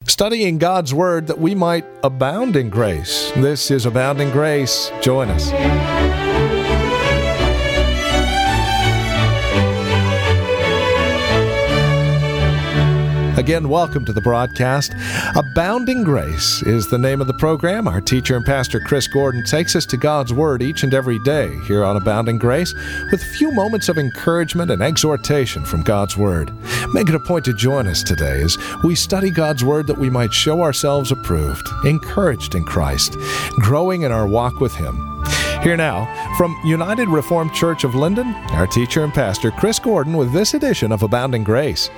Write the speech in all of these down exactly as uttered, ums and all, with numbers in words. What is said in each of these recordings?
studying God's Word that we might abound in grace. This is Abounding Grace. Join us. Again, welcome to the broadcast. Abounding Grace is the name of the program. Our teacher and pastor, Chris Gordon, takes us to God's Word each and every day here on Abounding Grace with a few moments of encouragement and exhortation from God's Word. Make it a point to join us today as we study God's Word that we might show ourselves approved, encouraged in Christ, growing in our walk with Him. Here now, from United Reformed Church of Linden, our teacher and pastor, Chris Gordon, with this edition of Abounding Grace.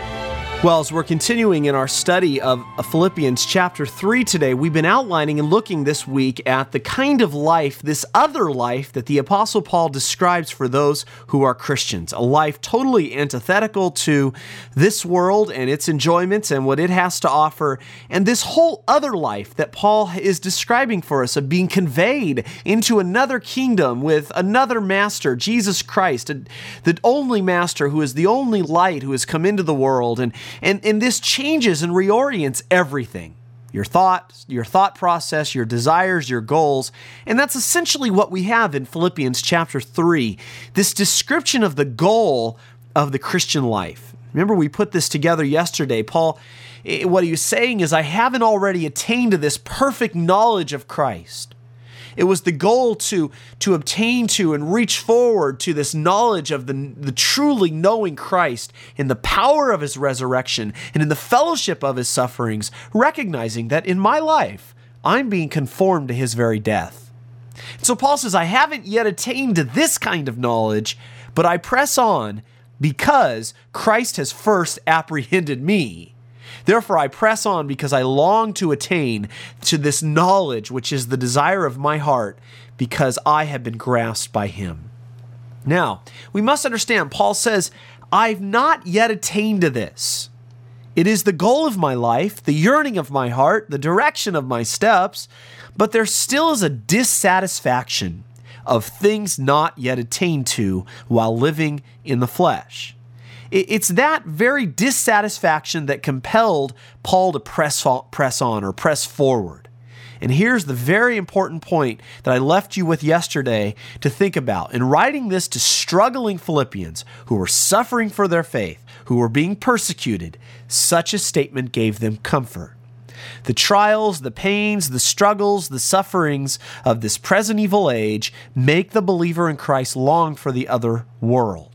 Well, as we're continuing in our study of Philippians chapter three today, we've been outlining and looking this week at the kind of life, this other life that the Apostle Paul describes for those who are Christians, a life totally antithetical to this world and its enjoyments and what it has to offer, and this whole other life that Paul is describing for us of being conveyed into another kingdom with another master, Jesus Christ, the only master who is the only light who has come into the world, and And, and this changes and reorients everything. Your thoughts, your thought process, your desires, your goals. And that's essentially what we have in Philippians chapter three, this description of the goal of the Christian life. Remember, we put this together yesterday. Paul, what he was saying is, I haven't already attained to this perfect knowledge of Christ. It was the goal to, to obtain to and reach forward to this knowledge of the, the truly knowing Christ in the power of His resurrection and in the fellowship of His sufferings, recognizing that in my life, I'm being conformed to His very death. So Paul says, I haven't yet attained to this kind of knowledge, but I press on because Christ has first apprehended me. Therefore, I press on because I long to attain to this knowledge, which is the desire of my heart, because I have been grasped by Him. Now, we must understand, Paul says, I've not yet attained to this. It is the goal of my life, the yearning of my heart, the direction of my steps, but there still is a dissatisfaction of things not yet attained to while living in the flesh. It's that very dissatisfaction that compelled Paul to press press on or press forward. And here's the very important point that I left you with yesterday to think about. In writing this to struggling Philippians who were suffering for their faith, who were being persecuted, such a statement gave them comfort. The trials, the pains, the struggles, the sufferings of this present evil age make the believer in Christ long for the other world.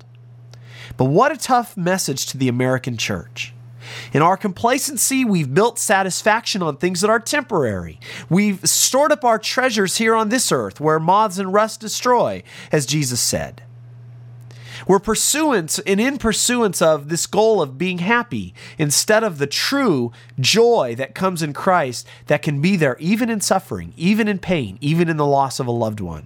But what a tough message to the American church. In our complacency, we've built satisfaction on things that are temporary. We've stored up our treasures here on this earth where moths and rust destroy, as Jesus said. We're pursuance and in pursuance of this goal of being happy instead of the true joy that comes in Christ that can be there even in suffering, even in pain, even in the loss of a loved one.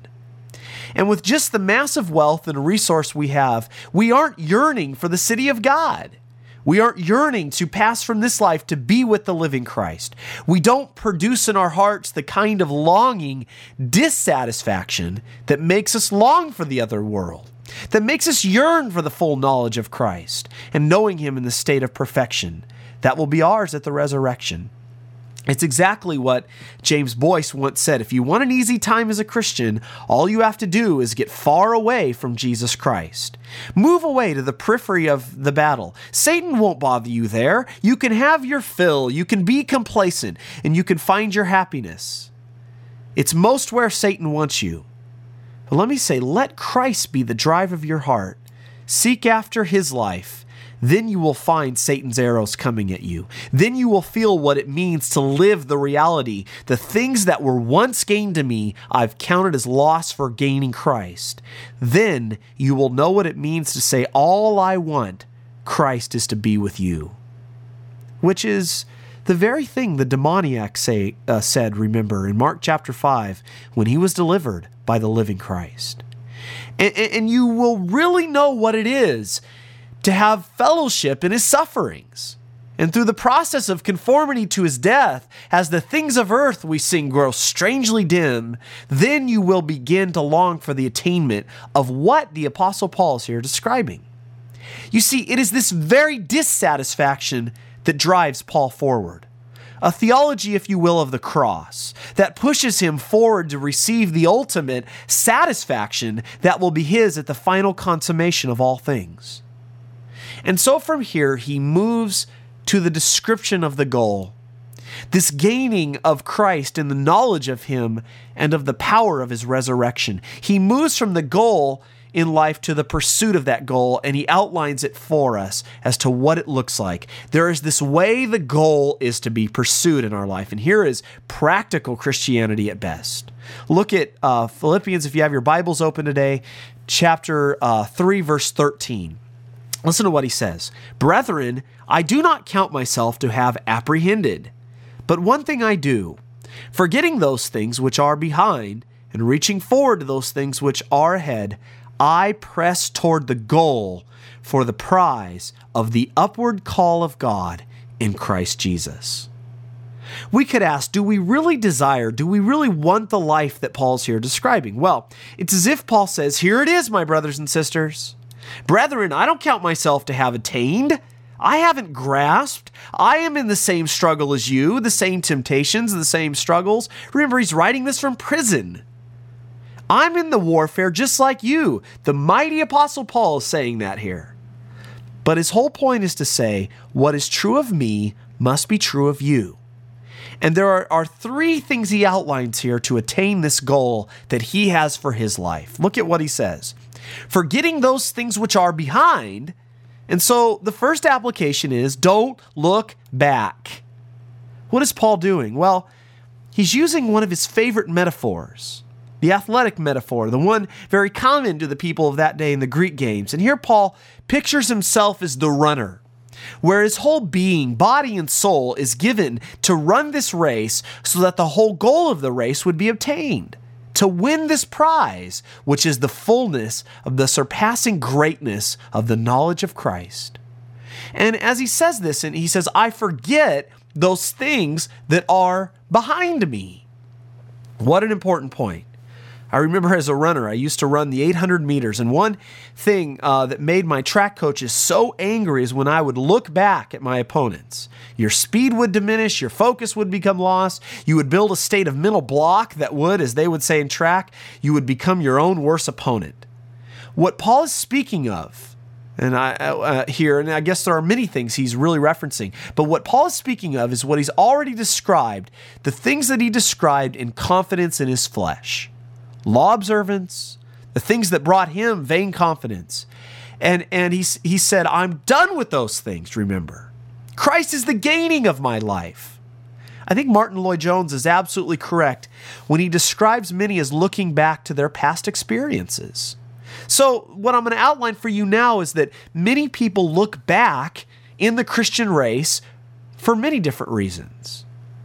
And with just the massive wealth and resource we have, we aren't yearning for the city of God. We aren't yearning to pass from this life to be with the living Christ. We don't produce in our hearts the kind of longing dissatisfaction that makes us long for the other world, that makes us yearn for the full knowledge of Christ and knowing Him in the state of perfection. That will be ours at the resurrection. It's exactly what James Boyce once said. If you want an easy time as a Christian, all you have to do is get far away from Jesus Christ. Move away to the periphery of the battle. Satan won't bother you there. You can have your fill, you can be complacent, and you can find your happiness. It's most where Satan wants you. But let me say, let Christ be the drive of your heart. Seek after His life. Then you will find Satan's arrows coming at you. Then you will feel what it means to live the reality. The things that were once gained to me, I've counted as loss for gaining Christ. Then you will know what it means to say, all I want, Christ, is to be with you. Which is the very thing the demoniac say, uh, said, remember, in Mark chapter five, when he was delivered by the living Christ. And, and you will really know what it is to have fellowship in His sufferings. And through the process of conformity to His death, as the things of earth we sing grow strangely dim, then you will begin to long for the attainment of what the Apostle Paul is here describing. You see, it is this very dissatisfaction that drives Paul forward. a theology, if you will, of the cross that pushes him forward to receive the ultimate satisfaction that will be his at the final consummation of all things. And so from here, he moves to the description of the goal, this gaining of Christ in the knowledge of him and of the power of his resurrection. He moves from the goal in life to the pursuit of that goal, and he outlines it for us as to what it looks like. There is this way the goal is to be pursued in our life, and here is practical Christianity at best. Look at uh, Philippians, if you have your Bibles open today, chapter uh, three, verse thirteen. Listen to what he says. "Brethren, I do not count myself to have apprehended, but one thing I do, forgetting those things which are behind and reaching forward to those things which are ahead, I press toward the goal for the prize of the upward call of God in Christ Jesus." We could ask, do we really desire, do we really want the life that Paul's here describing? Well, it's as if Paul says, here it is, my brothers and sisters. Brethren, I don't count myself to have attained. I haven't grasped. I am in the same struggle as you, the same temptations, the same struggles. Remember, he's writing this from prison. I'm in the warfare just like you. The mighty Apostle Paul is saying that here. But his whole point is to say, what is true of me must be true of you. And there are, are three things he outlines here to attain this goal that he has for his life. Look at what he says. Forgetting those things which are behind. And so the first application is, don't look back. What is Paul doing? Well, he's using one of his favorite metaphors. The athletic metaphor, the one very common to the people of that day in the Greek games. And here Paul pictures himself as the runner, where his whole being, body and soul, is given to run this race so that the whole goal of the race would be obtained, to win this prize, which is the fullness of the surpassing greatness of the knowledge of Christ. And as he says this, and he says, I forget those things that are behind me. What an important point. I remember as a runner, I used to run the eight hundred meters, and one thing uh, that made my track coaches so angry is when I would look back at my opponents. Your speed would diminish, your focus would become lost, you would build a state of mental block that would, as they would say in track, you would become your own worst opponent. What Paul is speaking of, and I uh, here, and I guess there are many things he's really referencing, but what Paul is speaking of is what he's already described, the things that he described in confidence in his flesh. Law observance, the things that brought him vain confidence. And, and he, he said, I'm done with those things, remember. Christ is the gaining of my life. I think Martin Lloyd-Jones is absolutely correct when he describes many as looking back to their past experiences. So what I'm going to outline for you now is that many people look back in the Christian race for many different reasons.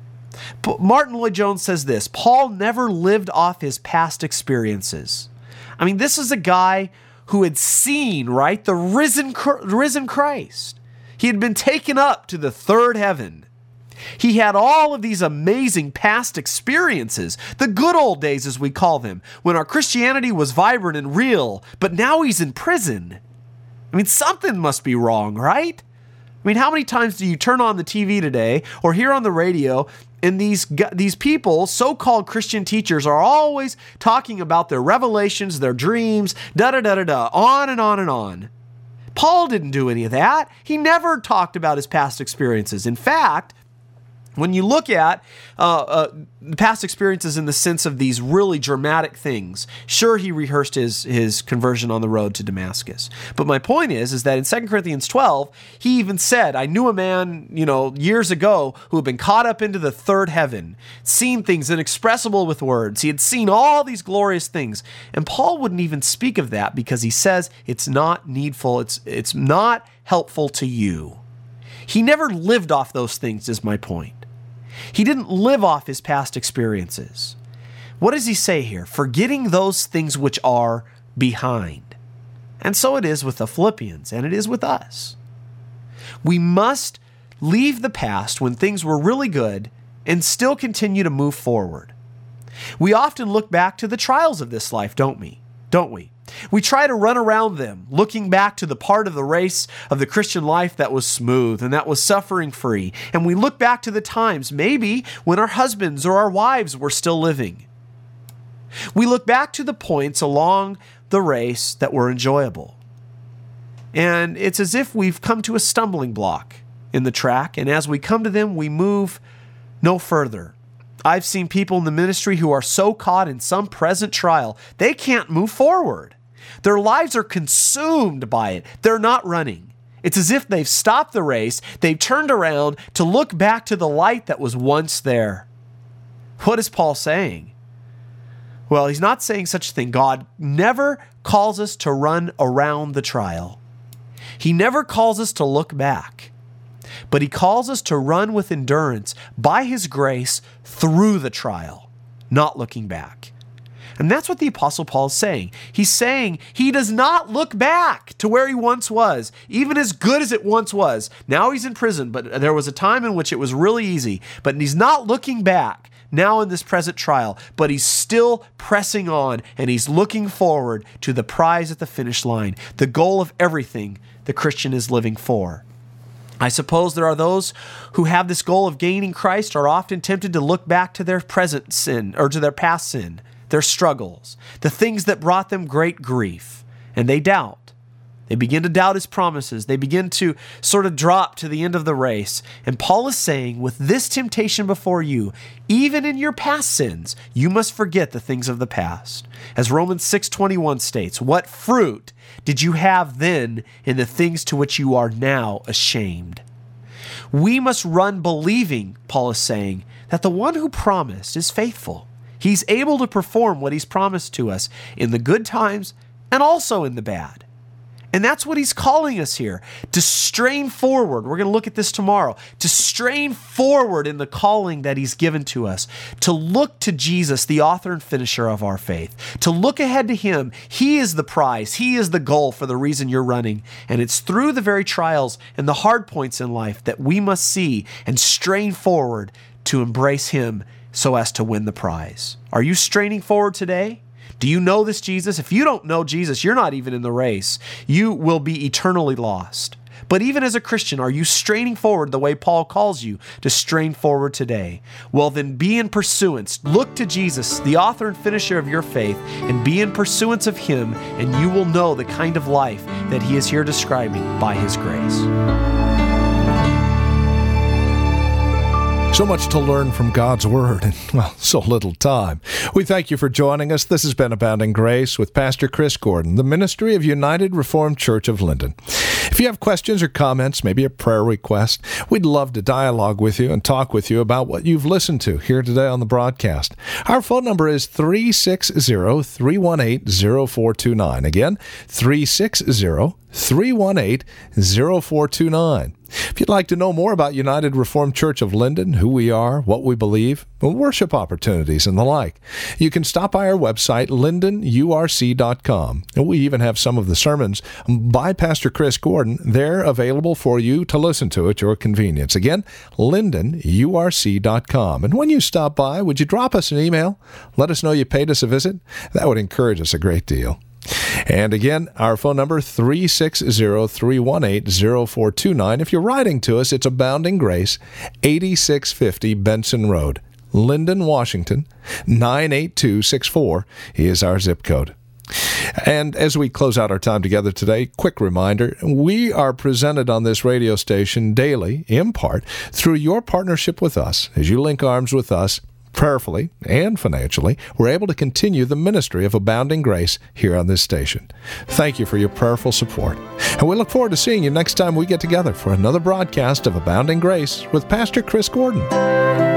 But Martin Lloyd-Jones says this, Paul never lived off his past experiences. I mean, this is a guy who had seen, right, the risen, risen Christ. He had been taken up to the third heaven. He had all of these amazing past experiences, the good old days as we call them, when our Christianity was vibrant and real, but now he's in prison. I mean, something must be wrong, right? I mean, how many times do you turn on the T V today or hear on the radio and these these people, so-called Christian teachers, are always talking about their revelations, their dreams, da-da-da-da-da, on and on and on. Paul didn't do any of that. He never talked about his past experiences. In fact, when you look at uh, uh, past experiences in the sense of these really dramatic things, sure, he rehearsed his, his conversion on the road to Damascus. But my point is, is that in Second Corinthians twelve, he even said, I knew a man, you know, years ago who had been caught up into the third heaven, seen things inexpressible with words. He had seen all these glorious things. And Paul wouldn't even speak of that because he says it's not needful. It's, it's not helpful to you. He never lived off those things, is my point. He didn't live off his past experiences. What does he say here? Forgetting those things which are behind. And so it is with the Philippians, and it is with us. We must leave the past when things were really good and still continue to move forward. We often look back to the trials of this life, don't we? Don't we? We try to run around them, looking back to the part of the race of the Christian life that was smooth and that was suffering-free. And we look back to the times, maybe when our husbands or our wives were still living. We look back to the points along the race that were enjoyable. And it's as if we've come to a stumbling block in the track, and as we come to them, we move no further. I've seen people in the ministry who are so caught in some present trial, they can't move forward. Their lives are consumed by it. They're not running. It's as if they've stopped the race, they've turned around to look back to the light that was once there. What is Paul saying? Well, he's not saying such a thing. God never calls us to run around the trial. He never calls us to look back, but he calls us to run with endurance by his grace through the trial, not looking back. And that's what the Apostle Paul is saying. He's saying he does not look back to where he once was, even as good as it once was. Now he's in prison, but there was a time in which it was really easy. But he's not looking back now in this present trial, but he's still pressing on, and he's looking forward to the prize at the finish line, the goal of everything the Christian is living for. I suppose there are those who have this goal of gaining Christ are often tempted to look back to their present sin or to their past sin, their struggles, the things that brought them great grief, and they doubt. They begin to doubt his promises. They begin to sort of drop to the end of the race. And Paul is saying, with this temptation before you, even in your past sins, you must forget the things of the past. As Romans six twenty-one states, what fruit did you have then in the things to which you are now ashamed? We must run believing, Paul is saying, that the one who promised is faithful. He's able to perform what he's promised to us in the good times and also in the bad. And that's what he's calling us here, to strain forward. We're going to look at this tomorrow. To strain forward in the calling that he's given to us. To look to Jesus, the author and finisher of our faith. To look ahead to him. He is the prize. He is the goal for the reason you're running. And it's through the very trials and the hard points in life that we must see and strain forward to embrace him so as to win the prize. Are you straining forward today? Do you know this Jesus? If you don't know Jesus, you're not even in the race. You will be eternally lost. But even as a Christian, are you straining forward the way Paul calls you to strain forward today? Well, then be in pursuance. Look to Jesus, the author and finisher of your faith, and be in pursuance of him, and you will know the kind of life that he is here describing by his grace. So much to learn from God's Word and, well, so little time. We thank you for joining us. This has been Abounding Grace with Pastor Chris Gordon, the ministry of United Reformed Church of Linden. If you have questions or comments, maybe a prayer request, we'd love to dialogue with you and talk with you about what you've listened to here today on the broadcast. Our phone number is three six zero, three one eight, zero four two nine. Again, three six zero, three one eight, zero four two nine. If you'd like to know more about United Reformed Church of Linden, who we are, what we believe, worship opportunities, and the like, you can stop by our website, linden u r c dot com. And we even have some of the sermons by Pastor Chris Gordon there available for you to listen to at your convenience. Again, linden u r c dot com. And when you stop by, would you drop us an email? Let us know you paid us a visit. That would encourage us a great deal. And again, our phone number, three six zero, three one eight, zero four two nine. If you're writing to us, it's Abounding Grace, eighty-six fifty Benson Road, Linden, Washington, nine eight two six four is our zip code. And as we close out our time together today, quick reminder, we are presented on this radio station daily, in part, through your partnership with us. As you link arms with us, prayerfully and financially, we're able to continue the ministry of Abounding Grace here on this station. Thank you for your prayerful support. And we look forward to seeing you next time we get together for another broadcast of Abounding Grace with Pastor Chris Gordon.